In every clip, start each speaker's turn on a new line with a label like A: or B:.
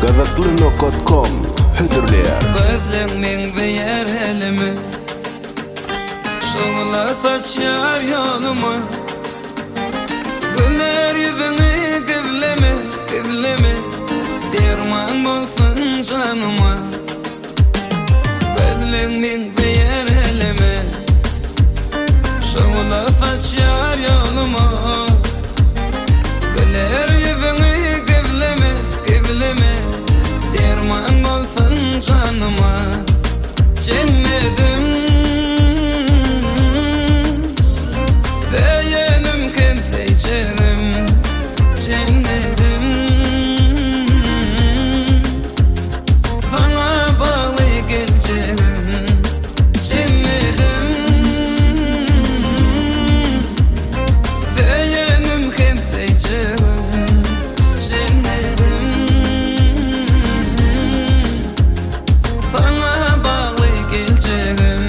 A: Gazaklı.com Hüdürler
B: Gözlüğümün ve yer elimi Şoğla saçar yoluma Güller yüzünü gizleme, gizleme Derman olsun canıma Gözlüğümün ve yer elimi Şoğla saçar yoluma Güller yüzünü gizleme, gizleme Derman olsun canıma Cennetim ve yenim kimseyeceğim Cennetim sana bağlı geleceğim Cennetim ve yenim kimseyeceğim sana bağlı geleceğim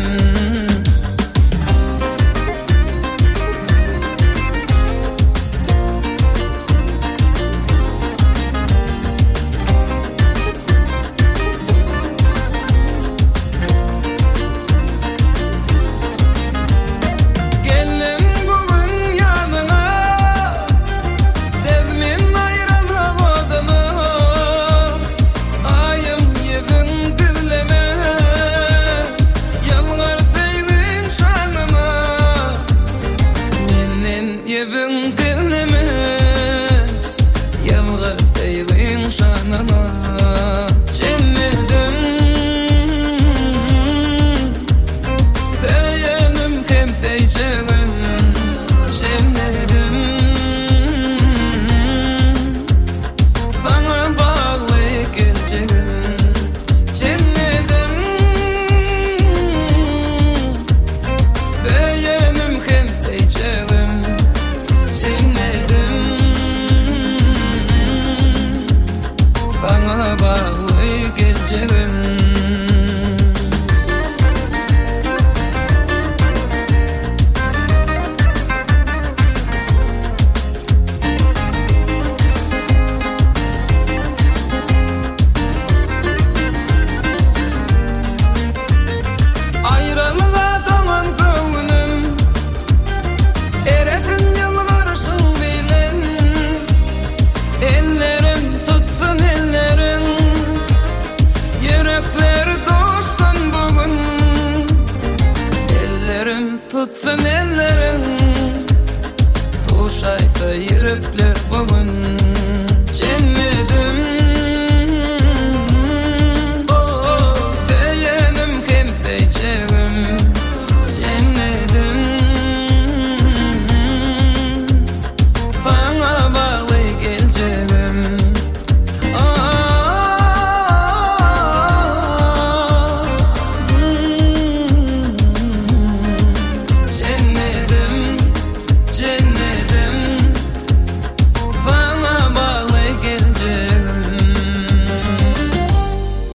B: Geldim bugün yanına Devmin ayranı odunu Ayım yedin gizleme Yalvar sevgin şanıma Menin yedin gizleme Yalvar sevgin şanıma Cennetim Feyenim kimseyeceğim Cennetim sana bağlı geleceğim Cennetim Feyenim kimseyeceğim Cennetim sana bağlı geleceğim